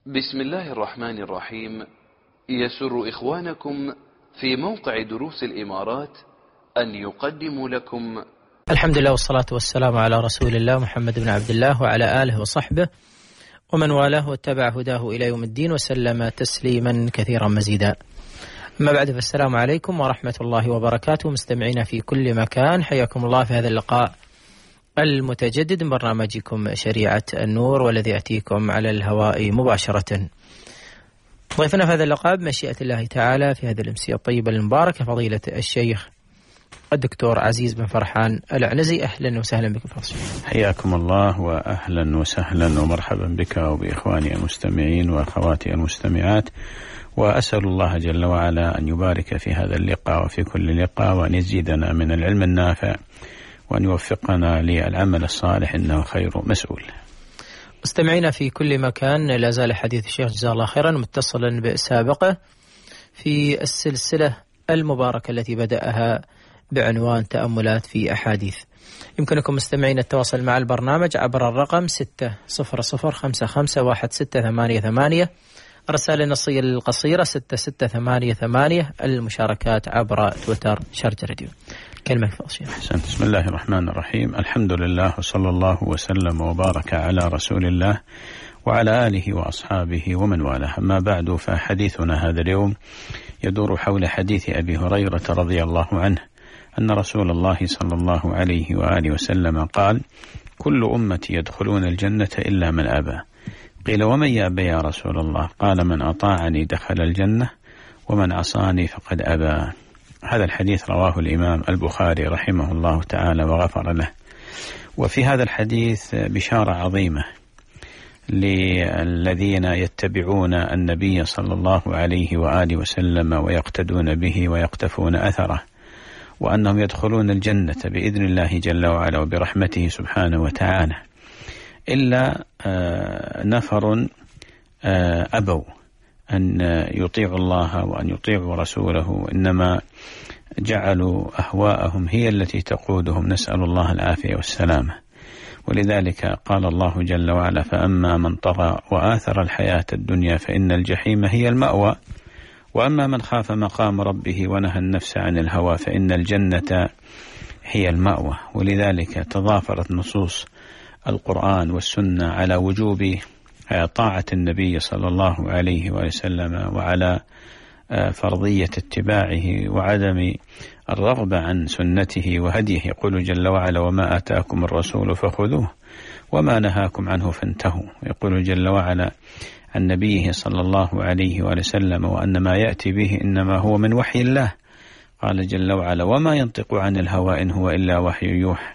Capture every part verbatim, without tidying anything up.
بسم الله الرحمن الرحيم. يسر إخوانكم في موقع دروس الإمارات أن يقدموا لكم الحمد لله والصلاة والسلام على رسول الله محمد بن عبد الله وعلى آله وصحبه ومن والاه واتبع هداه إلى يوم الدين وسلم تسليما كثيرا مزيدا. أما بعد، فالسلام عليكم ورحمة الله وبركاته. مستمعينا في كل مكان، حياكم الله في هذا اللقاء المتجدد من برنامجكم شريعة النور، والذي يأتيكم على الهواء مباشرة. ضيفنا في هذا اللقاء بمشيئة الله تعالى في هذه الأمسية الطيبة المباركة فضيلة الشيخ الدكتور عزيز بن فرحان العنزي. أهلا وسهلا بكم فضيلة. حياكم الله وأهلا وسهلا ومرحبا بك وبإخواني المستمعين وأخواتي المستمعات، وأسأل الله جل وعلا أن يبارك في هذا اللقاء وفي كل لقاء، وأن يزيدنا من العلم النافع، وأن يوفقنا للعمل الصالح، إنه خير مسؤول. مستمعينا في كل مكان، لا زال حديث الشيخ جزاه الله خيرا متصلا بسابقه في السلسلة المباركة التي بدأها بعنوان تأملات في أحاديث. يمكنكم مستمعين التواصل مع البرنامج عبر الرقم ستة صفر صفر خمسة خمسة واحد ستة ثمانية ثمانية، الرسالة النصية القصيرة ستة ستة ثمانية ثمانية، المشاركات عبر تويتر شارجة راديو. كلمة فاصلة. أحسنت. بسم الله الرحمن الرحيم. الحمد لله وصلى الله وسلم وبارك على رسول الله وعلى آله وأصحابه ومن والاه. أما بعد، فحديثنا هذا اليوم يدور حول حديث أبي هريرة رضي الله عنه أن رسول الله صلى الله عليه وآله وسلم قال: كل أمتي يدخلون الجنة إلا من أبى. قيل: ومن يأبى يا رسول الله؟ قال: من أطاعني دخل الجنة ومن عصاني فقد أبى. هذا الحديث رواه الإمام البخاري رحمه الله تعالى وغفر له. وفي هذا الحديث بشارة عظيمة للذين يتبعون النبي صلى الله عليه وآله وسلم ويقتدون به ويقتفون أثره، وأنهم يدخلون الجنة بإذن الله جل وعلا وبرحمته سبحانه وتعالى، إلا نفر أبوا أن يطيعوا الله وأن يطيعوا رسوله، إنما جعلوا أهواءهم هي التي تقودهم، نسأل الله العافية والسلامة. ولذلك قال الله جل وعلا: فأما من طغى وآثر الحياة الدنيا فإن الجحيم هي المأوى، وأما من خاف مقام ربه ونهى النفس عن الهوى فإن الجنة هي المأوى. ولذلك تضافرت نصوص القرآن والسنة على وجوب طاعة النبي صلى الله عليه وسلم، وعلى فرضية اتباعه وعدم الرغبة عن سنته وهديه. يقول جل وعلا: وما آتاكم الرسول فخذوه وما نهاكم عنه فانتهوا. يقول جل وعلا عن نبيه صلى الله عليه وسلم: وأن ما يأتي به إنما هو من وحي الله. قال جل وعلا: وما ينطق عن الهوى إن هو إلا وحي يوحى.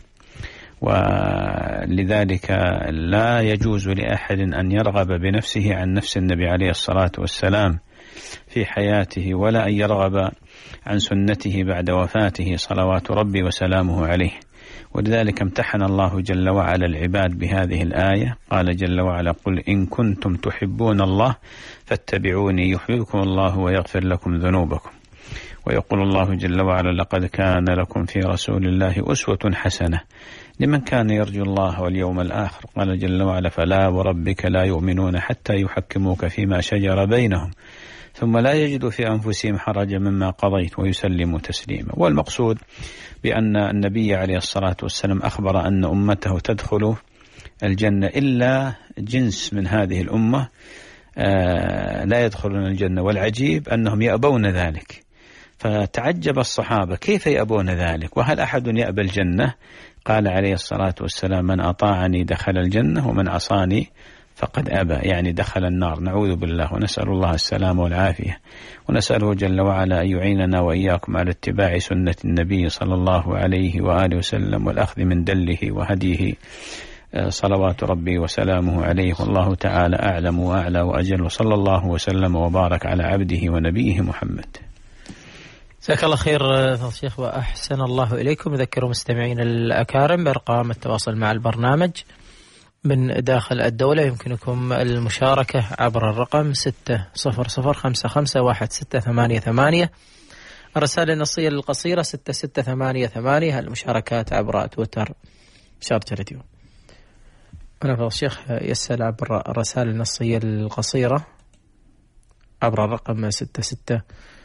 ولذلك لا يجوز لأحد أن يرغب بنفسه عن نفس النبي عليه الصلاة والسلام في حياته، ولا أن يرغب عن سنته بعد وفاته صلوات ربي وسلامه عليه. ولذلك امتحن الله جل وعلا العباد بهذه الآية. قال جل وعلا: قل إن كنتم تحبون الله فاتبعوني يحببكم الله ويغفر لكم ذنوبكم. ويقول الله جل وعلا: لقد كان لكم في رسول الله أسوة حسنة لمن كان يرجو الله واليوم الآخر. قال جل وعلا: فلا وربك لا يؤمنون حتى يحكموك فيما شجر بينهم ثم لا يجدوا في أنفسهم حرجا مما قضيت ويسلموا تسليما. والمقصود بأن النبي عليه الصلاة والسلام أخبر أن أمته تدخل الجنة إلا جنس من هذه الأمة لا يدخلون الجنة، والعجيب أنهم يأبون ذلك. فتعجب الصحابة: كيف يأبون ذلك؟ وهل أحد يأبى الجنة؟ قال عليه الصلاة والسلام: من أطاعني دخل الجنة ومن عصاني فقد أبى، يعني دخل النار. نعوذ بالله ونسأل الله السلامة والعافية، ونسأله جل وعلا أن يعيننا وإياكم على اتباع سنة النبي صلى الله عليه وآله وسلم والأخذ من دله وهديه صلوات ربي وسلامه عليه. والله تعالى أعلم وأعلى وأجل، وصلى الله وسلم وبارك على عبده ونبيه محمد. جزاك الله خير فضيلة الشيخ وأحسن الله إليكم. أذكر مستمعين الأكارم بأرقام التواصل مع البرنامج من داخل الدولة. يمكنكم المشاركة عبر الرقم ستة صفر صفر خمسة خمسة واحد ستة ثمانية ثمانية، الرسالة النصية القصيرة ستة ستة ثمانية ثمانية، المشاركات عبر تويتر شارجة راديو. أنا الشيخ يسأل عبر الرسائل النصية القصيرة عبر الرقم ستة ستة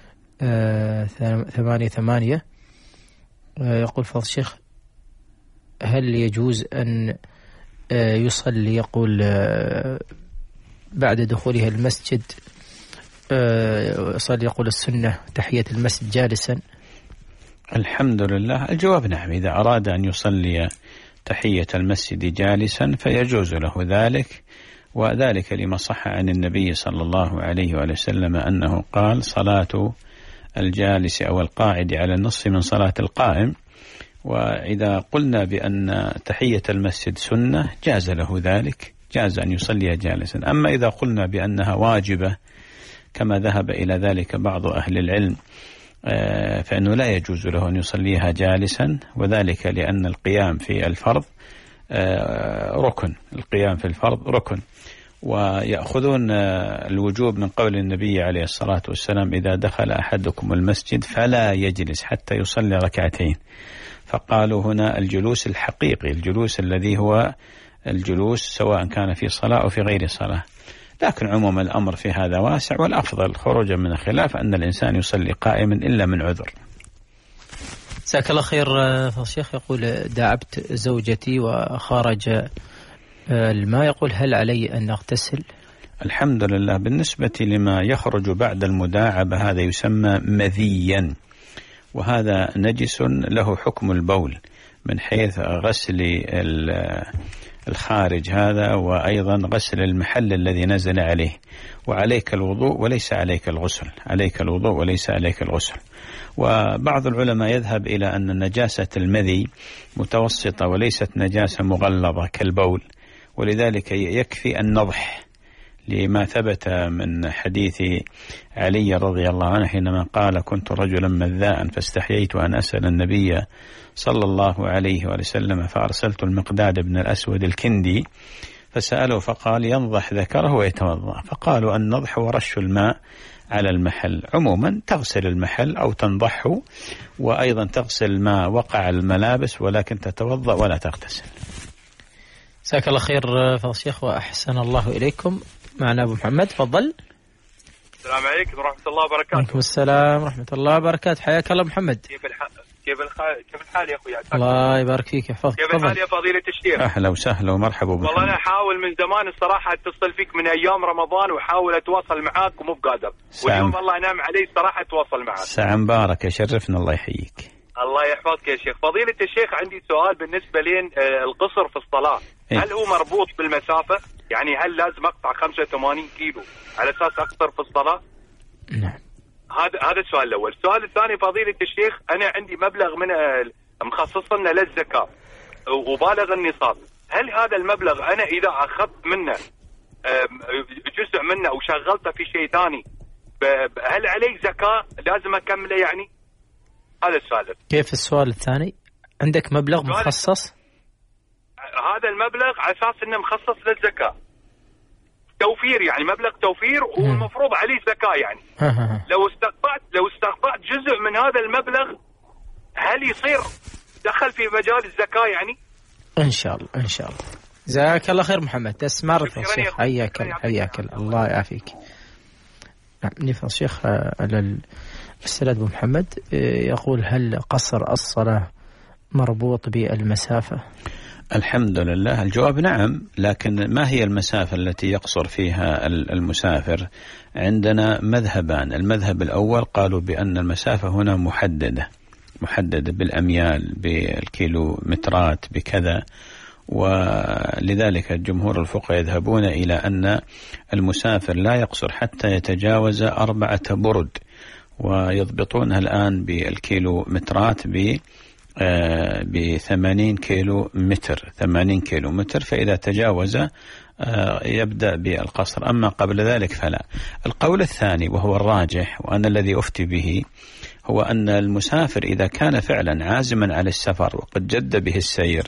ثمانية ثمانية. يقول فضل الشيخ: هل يجوز أن يصلي يقول بعد دخوله المسجد يصلي يقول السنة تحية المسجد جالسا؟ الحمد لله، الجواب نعم. إذا أراد أن يصلي تحية المسجد جالسا فيجوز له ذلك، وذلك لما صح عن النبي صلى الله عليه وآله وسلم أنه قال: صلاة الجالس أو القاعد على النصف من صلاة القائم. وإذا قلنا بأن تحية المسجد سنة جاز له ذلك، جاز أن يصلي جالسا. أما إذا قلنا بأنها واجبة كما ذهب إلى ذلك بعض أهل العلم فإنه لا يجوز له أن يصليها جالسا، وذلك لأن القيام في الفرض ركن، القيام في الفرض ركن. ويأخذون الوجوب من قول النبي عليه الصلاة والسلام: إذا دخل أحدكم المسجد فلا يجلس حتى يصلي ركعتين. فقالوا هنا الجلوس الحقيقي، الجلوس الذي هو الجلوس سواء كان في صلاة أو في غير صلاة. لكن عموم الأمر في هذا واسع، والأفضل خروجا من الخلاف أن الإنسان يصلي قائما إلا من عذر. جزاك الله خير فضل الشيخ. يقول: داعبت زوجتي وخرج الماء، يقول: هل علي أن أغتسل؟ الحمد لله. بالنسبة لما يخرج بعد المداعبة هذا يسمى مذيا، وهذا نجس له حكم البول من حيث غسل الخارج هذا، وأيضا غسل المحل الذي نزل عليه. وعليك الوضوء وليس عليك الغسل، عليك الوضوء وليس عليك الغسل. وبعض العلماء يذهب إلى أن نجاسة المذي متوسطة وليست نجاسة مغلظة كالبول، ولذلك يكفي النضح، لما ثبت من حديث علي رضي الله عنه حينما قال: كنت رجلا مذاء فاستحييت أن أسأل النبي صلى الله عليه وسلم فأرسلت المقداد بن الأسود الكندي فسأله فقال: ينضح ذكره ويتوضأ. فقالوا: النضح ورش الماء على المحل. عموما تغسل المحل أو تنضحه، وأيضا تغسل ما وقع الملابس، ولكن تتوضأ ولا تغتسل. جزاك الله خير فضل الشيخ وأحسن الله إليكم. معنا أبو محمد، تفضل. السلام عليكم ورحمة الله وبركاته. وعليكم السلام ورحمة الله وبركاته. حياك الله محمد. كيف الحال؟ كيف الحال؟ كيف الحال يا أخوي؟ الله يبارك فيك يحفظك. كيف الحال يا فضيلة الشيخ؟ أهلا وسهلا ومرحبا بك. والله أنا أحاول من زمان الصراحة أتصل فيك من أيام رمضان، وأحاول أتواصل معاك ومو بقادر، واليوم الله ينعم علي الصراحة أتواصل معاك. ساعة مباركة، شرفنا، الله يحييك. الله يحفظك يا شيخ. فضيلة الشيخ عندي سؤال بالنسبة لين القصر في الصلاة، هل هو مربوط بالمسافة؟ يعني هل لازم أقطع خمسة وثمانين كيلو على أساس أقصر في الصلاة؟ نعم. هذا هذا السؤال الأول. السؤال الثاني فضيلة الشيخ، أنا عندي مبلغ من مخصص لنا للزكاة وبالغ النصاب، هل هذا المبلغ أنا إذا أخذت منه جزء منه وشغلته في شيء ثاني هل عليه زكاة لازم أكمله يعني؟ هذا السؤال. كيف السؤال الثاني؟ عندك مبلغ مخصص؟ هذا المبلغ على أساس إنه مخصص للزكاة، توفير يعني مبلغ توفير والمفروض عليه زكاة يعني. لو استقطعت لو استقطعت جزء من هذا المبلغ هل يصير دخل في مجال الزكاة يعني؟ إن شاء الله إن شاء الله. جزاك الله خير محمد. تسمر الشيخ. حياك حياك الله يعافيك. نعم. نفضل الشيخ على الأستاذ أبو محمد يقول: هل قصر الصلاة مربوط بالمسافة؟ الحمد لله. الجواب نعم، لكن ما هي المسافة التي يقصر فيها المسافر؟ عندنا مذهبان. المذهب الأول قالوا بأن المسافة هنا محددة محددة بالأميال، بالكيلومترات، بكذا، ولذلك جمهور الفقهاء يذهبون إلى أن المسافر لا يقصر حتى يتجاوز أربعة برد، ويضبطونها الآن بالكيلومترات ب بثمانين كيلو متر ثمانين كيلو متر، فإذا تجاوز يبدأ بالقصر، أما قبل ذلك فلا. القول الثاني وهو الراجح وأنا الذي أفتي به هو أن المسافر إذا كان فعلا عازما على السفر وقد جد به السير،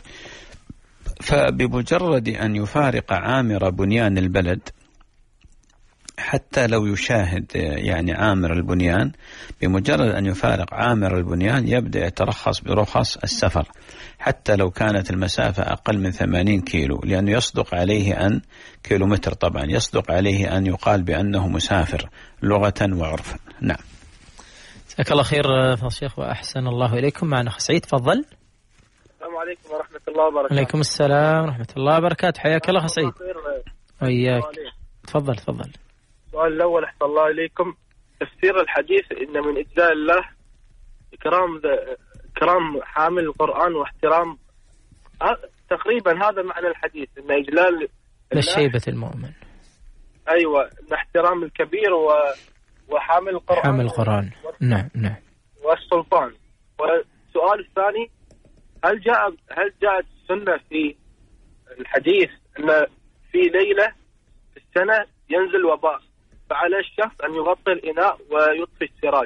فبمجرد أن يفارق عامر بنيان البلد حتى لو يشاهد يعني عامر البنيان، بمجرد أن يفارق عامر البنيان يبدأ يترخص برخص السفر حتى لو كانت المسافة أقل من ثمانين كيلو، لأنه يصدق عليه أن كيلومتر طبعا يصدق عليه أن يقال بأنه مسافر لغة وعرفا. نعم. جزاك الله خير فضل الشيخ وأحسن الله إليكم. معنا أخ سعيد، تفضل. السلام عليكم ورحمة الله وبركاته. عليكم السلام ورحمة الله وبركاته، حياك الله أخ سعيد. وياك، تفضل تفضل. السؤال الأول أحسن الله إليكم، تفسير الحديث إن من إجلال الله إكرام إكرام حامل القرآن واحترام، تقريبا هذا معنى الحديث، إن إجلال لشيبة المؤمن. أيوة، إن احترام الكبير و وحامل القرآن حامل القرآن. نعم نعم. والسلطان. والسؤال الثاني، هل جاء هل جاءت السنة في الحديث أن في ليلة في السنة ينزل وباء فعلى الشخص أن يغطي الإناء ويطفي السراج؟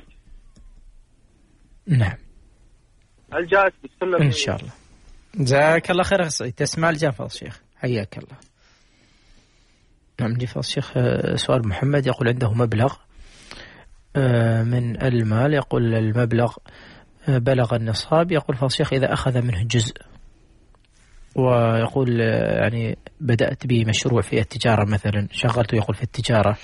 نعم. هل جاءت بالسنة؟ إن شاء الله. جزاك الله خير سعيد، تسمع الجافة الشيخ، حياك الله. نعم. جفا الشيخ سؤال محمد يقول عنده مبلغ من المال، يقول المبلغ بلغ النصاب، يقول فالشيخ إذا أخذ منه جزء، ويقول يعني بدأت بمشروع في التجارة مثلا، شغلته يقول في التجارة،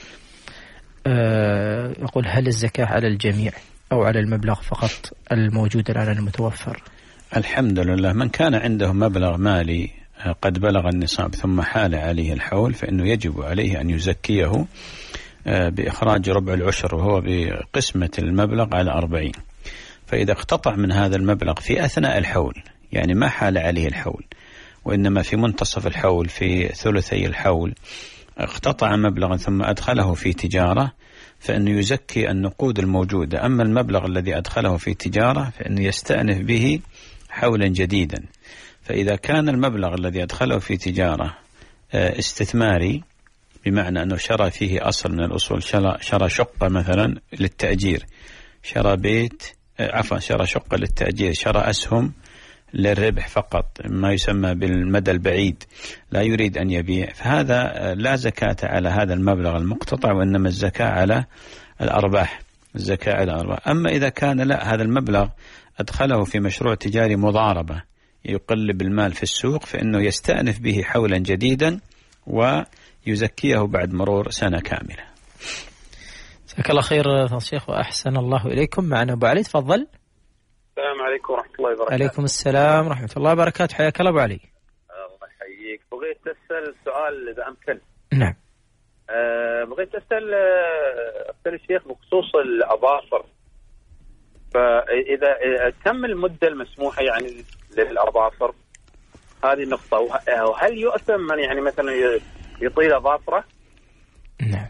يقول هل الزكاة على الجميع أو على المبلغ فقط الموجود الآن المتوفر؟ الحمد لله، من كان عنده مبلغ مالي قد بلغ النصاب ثم حال عليه الحول فإنه يجب عليه أن يزكيه بإخراج ربع العشر، وهو بقسمة المبلغ على أربعين. فإذا اقتطع من هذا المبلغ في أثناء الحول، يعني ما حال عليه الحول وإنما في منتصف الحول في ثلثي الحول اقتطع مبلغا ثم أدخله في تجارة، فإنه يزكي النقود الموجودة. أما المبلغ الذي أدخله في تجارة فإنه يستأنف به حولا جديدا. فإذا كان المبلغ الذي أدخله في تجارة استثماري، بمعنى أنه شرى فيه أصل من الأصول، شرى, شرى شقة مثلا للتأجير، شرى بيت عفوا شرى شقة للتأجير، شرى أسهم للربح فقط، ما يسمى بالمدى البعيد، لا يريد أن يبيع، فهذا لا زكاة على هذا المبلغ المقتطع، وإنما الزكاة على الأرباح، الزكاة على الأرباح. أما إذا كان لا، هذا المبلغ أدخله في مشروع تجاري مضاربة يقلب المال في السوق، فإنه يستأنف به حولا جديدا ويزكيه بعد مرور سنة كاملة. جزاك الله خير فضل الشيخ وأحسن الله إليكم. معنا أبو علي، تفضل. السلام عليكم ورحمة الله وبركاته. عليكم السلام ورحمة الله وبركاته، حياك الله أبو علي. الله يحييك. بغيت أسأل سؤال إذا أمكن. نعم. أه بغيت أسأل أسأل الشيخ بخصوص الأظافر، فإذا كم المدة المسموحة يعني للأظافر؟ هذه النقطة. وهل يؤثم من يعني مثلا يطيل أظافره؟ نعم.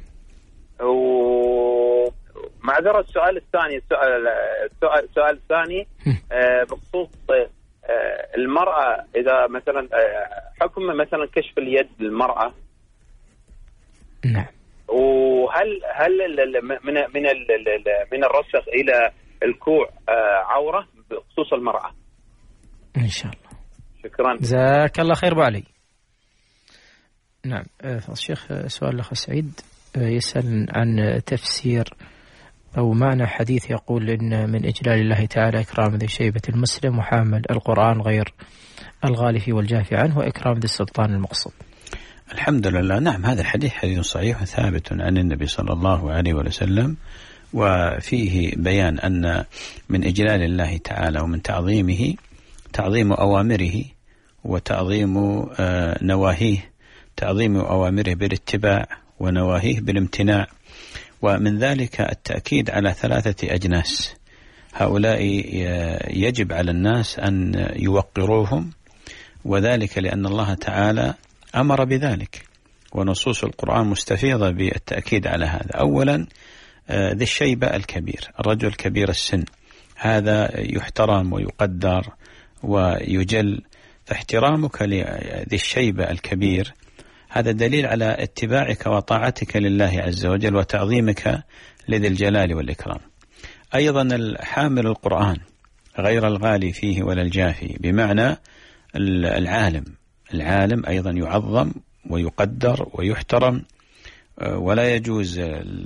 ومعذرة السؤال الثاني، السؤال السؤال, السؤال الثاني آه بخصوص آه المرأة، إذا مثلا آه حكم مثلا كشف اليد للمرأة. نعم. وهل هل من من من الرسغ إلى الكوع آه عورة بخصوص المرأة؟ إن شاء الله. شكرا. جزاك الله خير أبو علي. نعم. الشيخ سؤال الأخ سعيد يسأل عن تفسير أو معنى حديث يقول إن من إجلال الله تعالى إكرام ذي شيبة المسلم وحامل القرآن غير الغالي فيه والجافي عنه، وإكرام ذي السلطان المقصود. الحمد لله. نعم، هذا الحديث حديث صحيح ثابت عن النبي صلى الله عليه وسلم، وفيه بيان أن من إجلال الله تعالى ومن تعظيمه تعظيم أوامره وتعظيم نواهيه، تعظيم أوامره بالاتباع ونواهيه بالامتناع. ومن ذلك التأكيد على ثلاثة أجناس، هؤلاء يجب على الناس أن يوقروهم، وذلك لأن الله تعالى أمر بذلك، ونصوص القرآن مستفيضة بالتأكيد على هذا. أولا ذي الشيبة الكبير، الرجل كبير السن، هذا يحترم ويقدر ويجل، فاحترامك لذي الشيبة الكبير هذا دليل على اتباعك وطاعتك لله عز وجل وتعظيمك لذي الجلال والإكرام. أيضا الحامل القرآن غير الغالي فيه ولا الجافي، بمعنى العالم، العالم أيضا يعظم ويقدر ويحترم ولا يجوز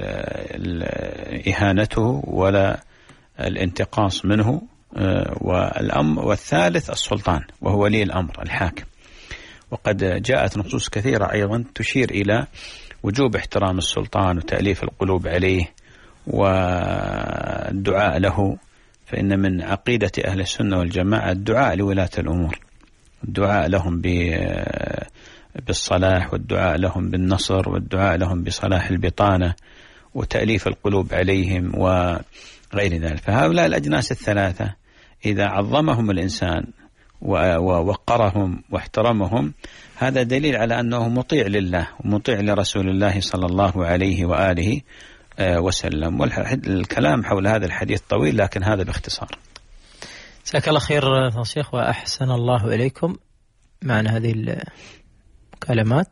إهانته ولا الانتقاص منه. والأمر والثالث السلطان وهو ولي الأمر الحاكم. وقد جاءت نصوص كثيرة أيضا تشير إلى وجوب احترام السلطان وتأليف القلوب عليه والدعاء له، فإن من عقيدة أهل السنة والجماعة الدعاء لولاة الأمور، الدعاء لهم بالصلاح والدعاء لهم بالنصر والدعاء لهم بصلاح البطانة وتأليف القلوب عليهم وغير ذلك. فهؤلاء الأجناس الثلاثة إذا عظمهم الإنسان ووقرهم واحترمهم هذا دليل على أنه مطيع لله ومطيع لرسول الله صلى الله عليه وآله وسلم. والكلام حول هذا الحديث طويل لكن هذا باختصار. جزاك الله خير يا شيخ وأحسن الله إليكم. معنا هذه الكلمات.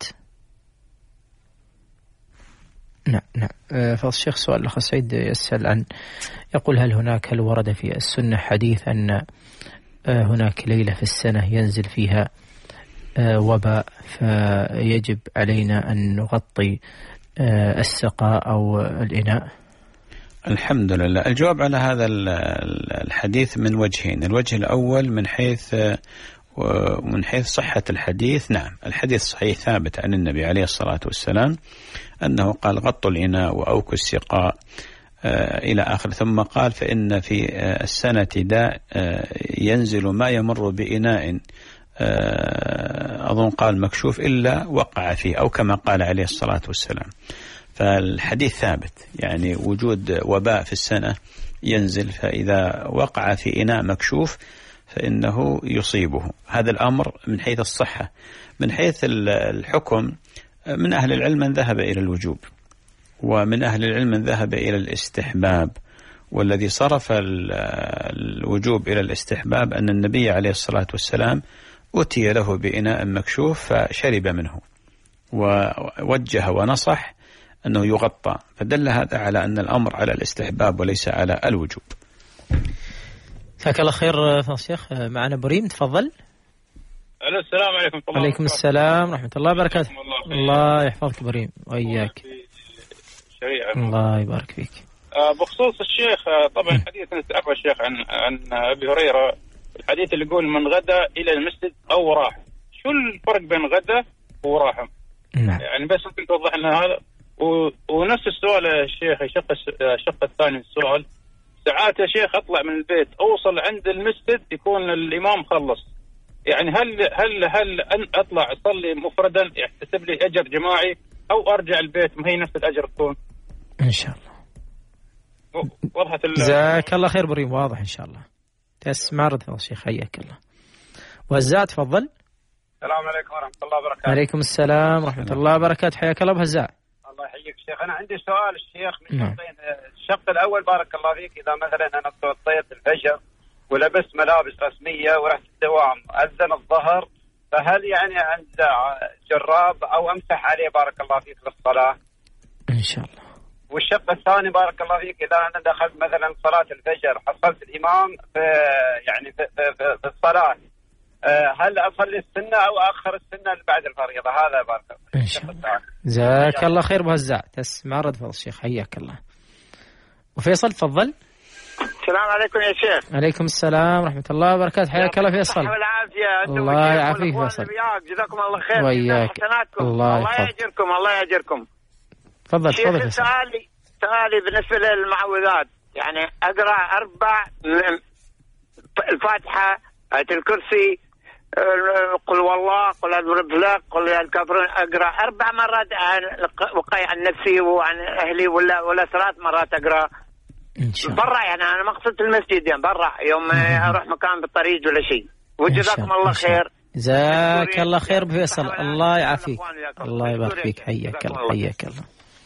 نعم نعم. فالشيخ سؤال الأخ سعيد يسأل عن يقول هل هناك هل ورد في السنة حديث أن هناك ليلة في السنة ينزل فيها وباء فيجب علينا أن نغطي السقاء أو الإناء؟ الحمد لله. الجواب على هذا الحديث من وجهين. الوجه الأول من حيث ومن حيث صحة الحديث، نعم الحديث صحيح ثابت عن النبي عليه الصلاة والسلام أنه قال غطوا الإناء وأوكوا السقاء إلى آخر، ثم قال فإن في السنة داء ينزل ما يمر بإناء أظن قال مكشوف إلا وقع فيه، أو كما قال عليه الصلاة والسلام. فالحديث ثابت، يعني وجود وباء في السنة ينزل، فإذا وقع في إناء مكشوف فإنه يصيبه. هذا الأمر من حيث الصحة. من حيث الحكم من أهل العلم من ذهب إلى الوجوب، ومن أهل العلم من ذهب إلى الاستحباب، والذي صرف الوجوب إلى الاستحباب أن النبي عليه الصلاة والسلام أتي له بإناء مكشوف فشرب منه ووجه ونصح أنه يغطى، فدل هذا على أن الأمر على الاستحباب وليس على الوجوب. جزاك الله خير فضيلة الشيخ. معنا بريم، تفضل. الو السلام عليكم. طبعا وعليكم السلام ورحمة الله وبركاته. الله يحفظك بريم وإياك. الله يبارك فيك. بخصوص الشيخ، طبعا حديث نتعرف الشيخ عن عن أبي هريرة، الحديث اللي يقول من غدا إلى المسجد أو راح، شو الفرق بين غدا وراح؟ نعم. يعني بس ممكن توضح لنا هذا. ونفس السؤال يا شيخ، الشق الشق الثاني من السؤال، ساعات يا شيخ أطلع من البيت أوصل عند المسجد يكون الإمام خلص، يعني هل هل هل أن أطلع أصلي مفردا يحتسب لي أجر جماعي، أو أرجع البيت ما هي نفس الأجر تكون؟ إن شاء الله. وضحت. جزاك الله خير بريم، واضح إن شاء الله. تسمع رد يا شيخ، حياك الله. وهزاع تفضل. السلام عليكم ورحمة الله وبركاته. عليكم السلام ورحمة الله وبركاته، حياك الله بهزاع. الله يحييك شيخ. أنا عندي سؤال الشيخ من شقين. الشق الأول بارك الله فيك، إذا مثلا أنا توضيت الفجر ولبست ملابس رسمية ورحت الدوام أذن الظهر، فهل يعني أنزع جراب أو أمسح عليه بارك الله فيك للصلاة؟ إن شاء الله. والشق الثاني بارك الله فيك، إذا أنا دخلت مثلا صلاة الفجر حصلت الإمام في يعني في, في, في الصلاة، هل أصلي السنة أو أخر السنة بعد الفريضة؟ هذا بارك الله. إن شاء الله. جزاك الله خير بهزاع. تسمع رد فضل الشيخ، حياك الله. وفيصل تفضل. السلام عليكم يا شيخ. عليكم السلام ورحمة الله وبركاته، حياك الله فيصل. الله يعافيك فيصل. جزاكم الله خير. وياك. الله, الله يأجركم. الله يأجركم. تفضل تفضل. سؤالي سؤالي بالنسبة للمعوذات، يعني أقرأ أربع الفاتحة، آية الكرسي، قل والله، قل أضرب فلق، قل يا الكافرون، أقرأ أربع مرات وقاية عن نفسي وعن أهلي، ولا ولا ثلاث مرات أقرأ برا، يعني أنا ما قصدت المسجد، يعني برا يوم أروح مكان بالطريق ولا شيء. وجزاكم الله خير. جزاك الله خير بفيصل، الله يعافيك. الله يبارك فيك، حياك الله حياك الله.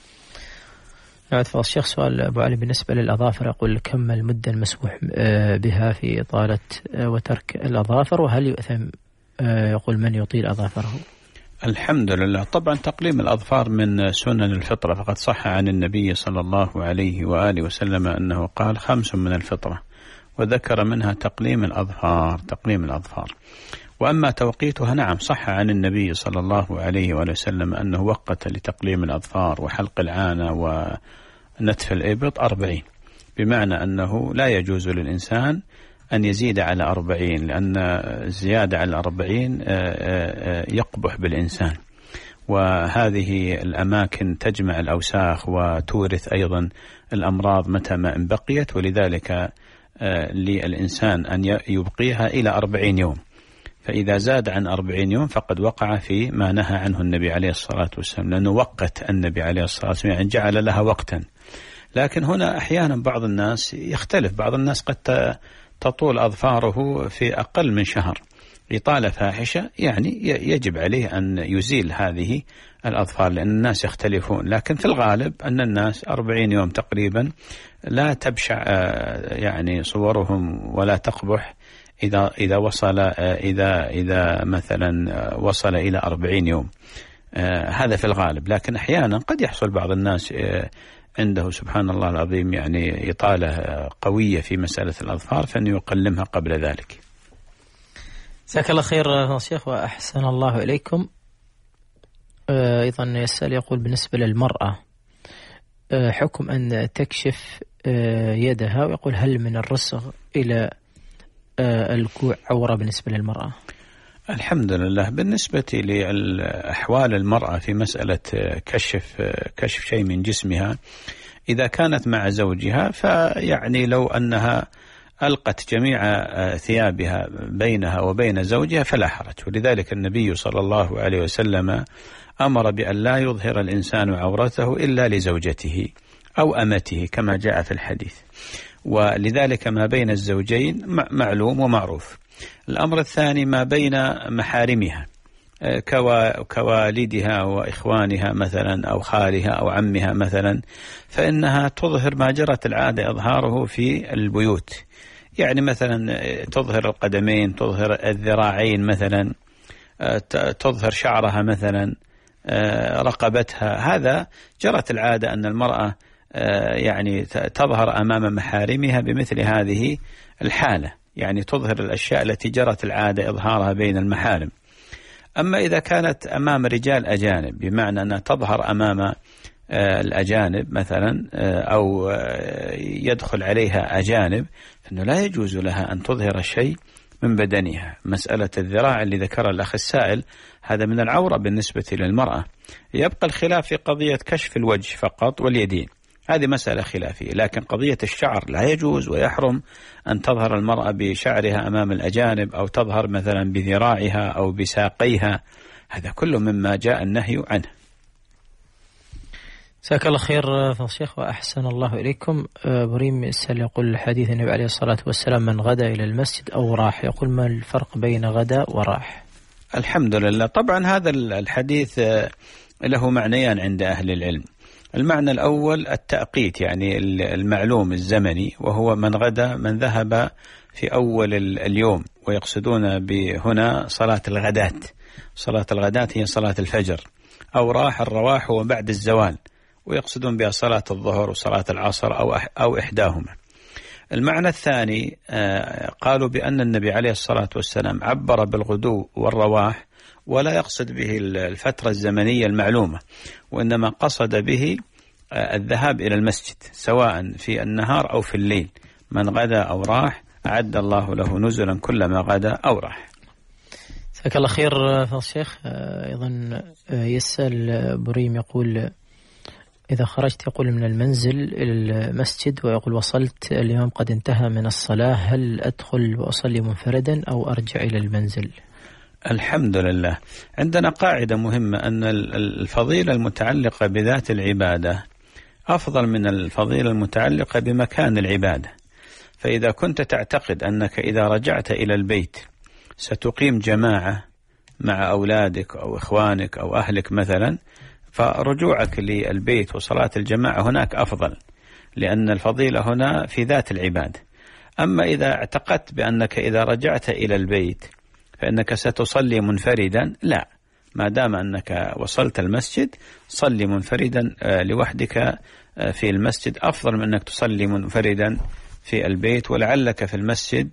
نعم تفضل الشيخ. سؤال أبو علي بالنسبة للأظافر، يقول كم المدة المسموح بها في إطالة وترك الأظافر، وهل يؤثم يقول من يطيل أظافره؟ الحمد لله. طبعا تقليم الأظفار من سنن الفطرة، فقد صح عن النبي صلى الله عليه وآله وسلم أنه قال خمس من الفطرة، وذكر منها تقليم الأظفار. تقليم الأظفار وأما توقيتها نعم صح عن النبي صلى الله عليه وسلم أنه وقت لتقليم الأظفار وحلق العانة ونتف الإبط أربعين، بمعنى أنه لا يجوز للإنسان أن يزيد على أربعين، لأن الزيادة على أربعين يقبح بالإنسان، وهذه الأماكن تجمع الأوساخ وتورث أيضا الأمراض متى ما إن بقيت، ولذلك للإنسان أن يبقيها إلى أربعين يوم، فإذا زاد عن أربعين يوم فقد وقع في ما نهى عنه النبي عليه الصلاة والسلام، لأنه وقت النبي عليه الصلاة والسلام يعني جعل لها وقتا. لكن هنا أحيانا بعض الناس يختلف، بعض الناس قد تطول أظفاره في أقل من شهر إطالة فاحشة، يعني يجب عليه أن يزيل هذه الأظفار، لأن الناس يختلفون. لكن في الغالب أن الناس أربعين يوم تقريبا لا تبشع يعني صورهم ولا تقبح إذا إذا وصل إذا إذا مثلا وصل إلى أربعين يوم، هذا في الغالب. لكن أحيانا قد يحصل بعض الناس عنده سبحان الله العظيم يعني إطالة قوية في مسألة الأظفار، فإنه يقلمها قبل ذلك. جزاك الله خير شيخ وأحسن الله إليكم. أيضا يسأل يقول بالنسبة للمرأة حكم أن تكشف يدها، ويقول هل من الرسغ إلى الكوع عورة بالنسبة للمرأة؟ الحمد لله. بالنسبة لأحوال المرأة في مسألة كشف كشف شيء من جسمها، إذا كانت مع زوجها فيعني لو أنها ألقت جميع ثيابها بينها وبين زوجها فلا حرج، ولذلك النبي صلى الله عليه وسلم أمر بأن لا يظهر الإنسان عورته إلا لزوجته أو أمته كما جاء في الحديث، ولذلك ما بين الزوجين معلوم ومعروف. الأمر الثاني ما بين محارمها كوالدها وإخوانها مثلا أو خالها أو عمها مثلا، فإنها تظهر ما جرت العادة إظهاره في البيوت، يعني مثلا تظهر القدمين، تظهر الذراعين مثلا، تظهر شعرها مثلا، رقبتها. هذا جرت العادة أن المرأة يعني تظهر أمام محارمها بمثل هذه الحالة، يعني تظهر الأشياء التي جرت العادة إظهارها بين المحارم. أما إذا كانت أمام رجال أجانب، بمعنى أنها تظهر أمام الأجانب مثلا أو يدخل عليها أجانب، فإنه لا يجوز لها أن تظهر شيء من بدنها. مسألة الذراع اللي ذكر الأخ السائل هذا من العورة بالنسبة للمرأة. يبقى الخلاف في قضية كشف الوجه فقط واليدين، هذه مسألة خلافية. لكن قضية الشعر لا يجوز ويحرم أن تظهر المرأة بشعرها أمام الأجانب، أو تظهر مثلا بذراعها أو بساقيها، هذا كله مما جاء النهي عنه. جزاك الله خير فضيلة الشيخ وأحسن الله إليكم. بريم يسأل يقول حديث النبي عليه الصلاة والسلام من غدا إلى المسجد أو راح، يقول ما الفرق بين غدا وراح؟ الحمد لله. طبعا هذا الحديث له معنيان عند أهل العلم. المعنى الأول التأقيت، يعني المعلوم الزمني، وهو من غدا من ذهب في أول اليوم، ويقصدون بهنا صلاة الغداة. صلاة الغداة هي صلاة الفجر. أو راح الرواح هو بعد الزوال، ويقصدون بها صلاة الظهر وصلاة العصر أو أو إحداهما. المعنى الثاني قالوا بأن النبي عليه الصلاة والسلام عبر بالغدو والرواح، ولا يقصد به الفترة الزمنية المعلومة، وإنما قصد به الذهاب إلى المسجد سواء في النهار أو في الليل. من غدا أو راح أعد الله له نزلا كلما غدا أو راح. جزاك الله خير فضيلة الشيخ. أيضا يسأل بريم يقول إذا خرجت يقول من المنزل إلى المسجد، ويقول وصلت الإمام قد انتهى من الصلاة، هل أدخل وأصلي منفردا أو أرجع إلى المنزل؟ الحمد لله. عندنا قاعدة مهمة أن الفضيلة المتعلقة بذات العبادة أفضل من الفضيلة المتعلقة بمكان العبادة. فإذا كنت تعتقد أنك إذا رجعت إلى البيت ستقيم جماعة مع أولادك أو إخوانك أو أهلك مثلا، فرجوعك للبيت وصلاة الجماعة هناك أفضل، لأن الفضيلة هنا في ذات العبادة. أما إذا اعتقدت بأنك إذا رجعت إلى البيت فإنك ستصلي منفردا، لا، ما دام أنك وصلت المسجد صلي منفردا لوحدك في المسجد أفضل من أنك تصلي منفردا في البيت. ولعلك في المسجد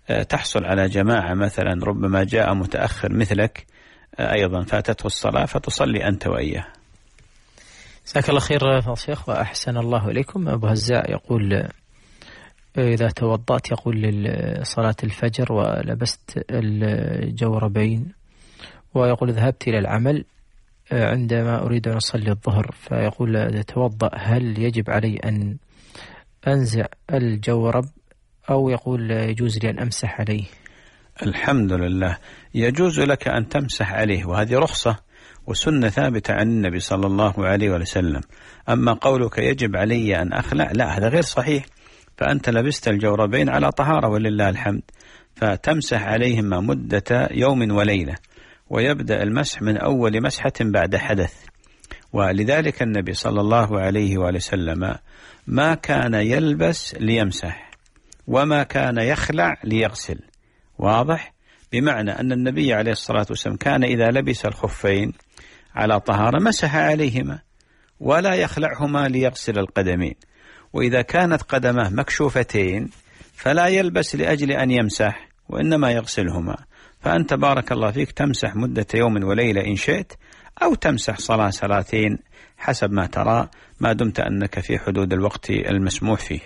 تحصل على جماعة مثلا، ربما جاء متأخر مثلك أيضا فاتته الصلاة فتصلي أنت وإياه. جزاك الله خير فضل الشيخ وأحسن الله إليكم. أبو هزاء يقول إذا توضأت يقول لصلاة الفجر ولبست الجوربين، ويقول ذهبت إلى العمل عندما أريد أن أصلي الظهر، فيقول إذا توضأ هل يجب علي أن أنزع الجورب أو يقول يجوز لي أن أمسح عليه؟ الحمد لله، يجوز لك أن تمسح عليه، وهذه رخصة وسنة ثابتة عن النبي صلى الله عليه وسلم. أما قولك يجب علي أن أخلع، لا، هذا غير صحيح. فأنت لبست الجوربين على طهارة ولله الحمد، فتمسح عليهما مدة يوم وليلة، ويبدأ المسح من أول مسحة بعد حدث. ولذلك النبي صلى الله عليه وسلم ما كان يلبس ليمسح وما كان يخلع ليغسل. واضح؟ بمعنى أن النبي عليه الصلاة والسلام كان إذا لبس الخفين على طهارة مسح عليهما ولا يخلعهما ليغسل القدمين، وإذا كانت قدماه مكشوفتين فلا يلبس لأجل أن يمسح وإنما يغسلهما. فأنت بارك الله فيك تمسح مدة يوم وليلة إن شئت، أو تمسح صلاة صلاتين حسب ما ترى، ما دمت أنك في حدود الوقت المسموح فيه.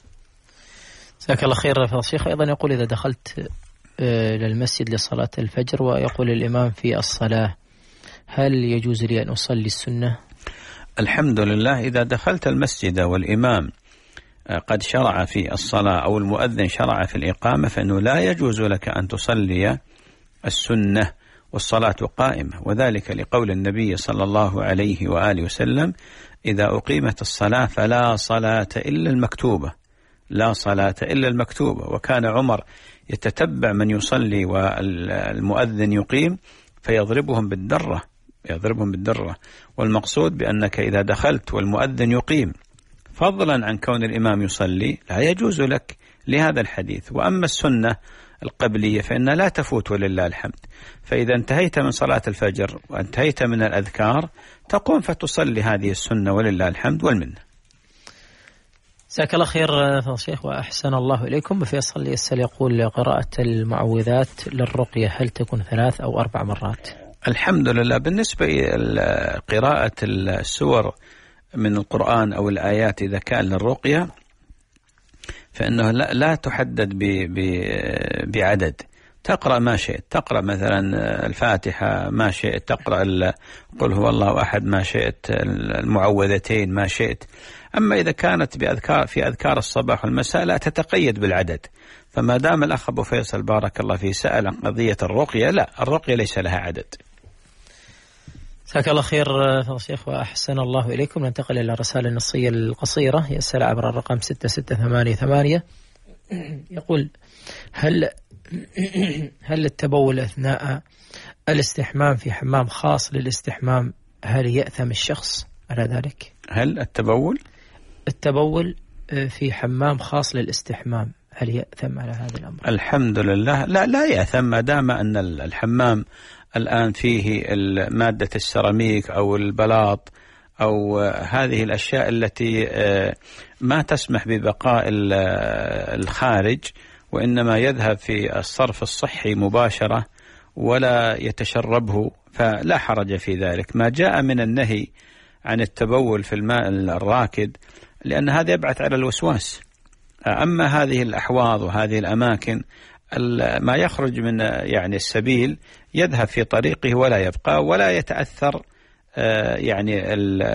جزاك الله خير فضل الشيخ. أيضا يقول إذا دخلت للمسجد لصلاة الفجر ويقول الإمام في الصلاة هل يجوز لي أن أصلي السنة؟ الحمد لله، إذا دخلت المسجد والإمام قد شرع في الصلاة أو المؤذن شرع في الإقامة فإنه لا يجوز لك أن تصلي السنة والصلاة قائمة، وذلك لقول النبي صلى الله عليه وآله وسلم إذا أقيمت الصلاة فلا صلاة إلا المكتوبة، لا صلاة إلا المكتوبة. وكان عمر يتتبع من يصلي والمؤذن يقيم فيضربهم بالدرة، يضربهم بالدرة. والمقصود بأنك إذا دخلت والمؤذن يقيم فضلا عن كون الإمام يصلي لا يجوز لك لهذا الحديث. وأما السنة القبلية فإنها لا تفوت ولله الحمد. فإذا انتهيت من صلاة الفجر وانتهيت من الأذكار تقوم فتصلي هذه السنة ولله الحمد والمنة. جزاك الله خير فضل الشيخ وأحسن الله إليكم. فيصل يسأل يقول قراءة المعوذات للرقية هل تكون ثلاث أو أربع مرات؟ الحمد لله، بالنسبة لقراءة السور من القرآن أو الآيات إذا كان للرقية فإنه لا, لا تحدد ب ب بعدد، تقرأ ما شئت، تقرأ مثلا الفاتحة ما شئت، تقرأ قل هو الله أحد ما شئت، المعوذتين ما شئت. أما إذا كانت بأذكار في أذكار الصباح والمساء لا تتقيد بالعدد. فما دام الأخ أبو فيصل بارك الله فيه سأل عن قضية الرقية، لا، الرقية ليس لها عدد. جزاك الله خير فضل الشيخ وأحسن الله إليكم. ننتقل إلى الرسالة النصية القصيرة يسأل عبر الرقم ستة ستة ثمانية ثمانية. يقول هل هل التبول أثناء الاستحمام في حمام خاص للاستحمام هل يأثم الشخص على ذلك؟ هل التبول التبول في حمام خاص للاستحمام هل يأثم على هذا الأمر؟ الحمد لله لا لا يأثم، ما دام أن الحمام الآن فيه مادة السيراميك أو البلاط أو هذه الأشياء التي ما تسمح ببقاء الخارج وإنما يذهب في الصرف الصحي مباشرة ولا يتشربه، فلا حرج في ذلك. ما جاء من النهي عن التبول في الماء الراكد لأن هذا يبعث على الوسواس. أما هذه الأحواض وهذه الأماكن ما يخرج من يعني السبيل يذهب في طريقه ولا يبقى ولا يتأثر، يعني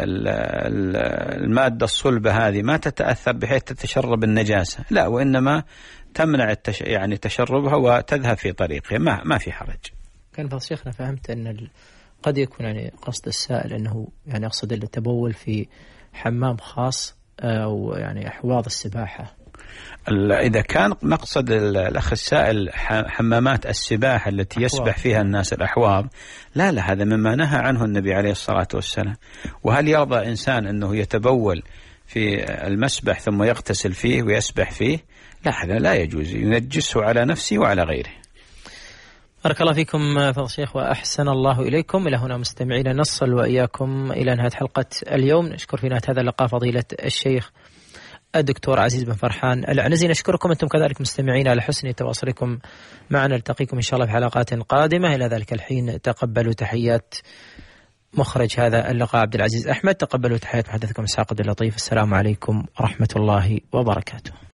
المادة الصلبة هذه ما تتأثر بحيث تتشرب النجاسة، لا، وإنما تمنع التش... يعني تشربها وتذهب في طريقها، ما ما في حرج. كان فضل شيخنا فهمت أن ال... قد يكون يعني قصد السائل أنه يعني يقصد التبول في حمام خاص أو يعني أحواض السباحة. إذا كان مقصد الأخ السائل حمامات السباحة التي يسبح فيها الناس الأحواض، لا لا، هذا مما نهى عنه النبي عليه الصلاة والسلام. وهل يرضى إنسان أنه يتبول في المسبح ثم يغتسل فيه ويسبح فيه؟ لا، هذا لا يجوز، ينجسه على نفسه وعلى غيره. بارك الله فيكم فضل الشيخ وأحسن الله إليكم. إلى هنا مستمعينا نصل وإياكم إلى نهاية حلقة اليوم. نشكر في نهاية هذا اللقاء فضيلة الشيخ الدكتور عزيز بن فرحان العنزي. نشكركم أنتم كذلك مستمعين على حسن تواصلكم معنا. نلتقيكم إن شاء الله في حلقات قادمة. إلى ذلك الحين تقبلوا تحيات مخرج هذا اللقاء عبد العزيز أحمد، تقبلوا تحيات محدثكم إسحاق عبد اللطيف. السلام عليكم ورحمة الله وبركاته.